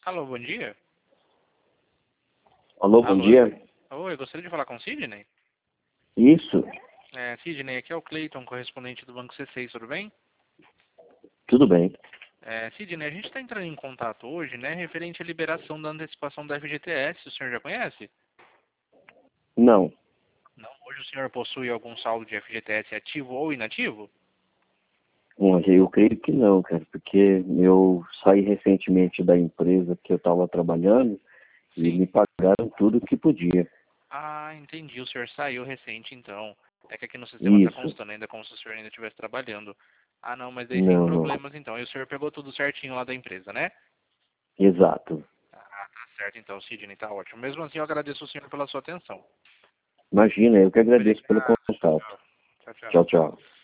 Alô, bom dia. Alô, bom dia. Oi, gostaria de falar com o Sidney? Isso, Sidney, aqui é o Cleiton, correspondente do Banco C6, tudo bem? tudo bem. Sidney, a gente está entrando em contato hoje, né, referente à liberação da antecipação da FGTS, o senhor já conhece? Não, Não. Hoje o senhor possui algum saldo de FGTS ativo ou inativo? olha, eu creio que não, cara, porque eu saí recentemente da empresa que eu estava trabalhando e Sim. me pagaram tudo que podia. Ah, entendi. O senhor saiu recente, então. É que aqui no sistema está Isso, constando ainda como se o senhor ainda estivesse trabalhando. Ah, não, mas daí sem não, não, problemas, então. E o senhor pegou tudo certinho lá da empresa, né? exato. Ah, tá certo, então, Sidney, tá ótimo. Mesmo assim, eu agradeço o senhor pela sua atenção. Imagina, eu que agradeço pelo Obrigado. Tchau, contato. tchau. Tchau, tchau. Tchau, tchau.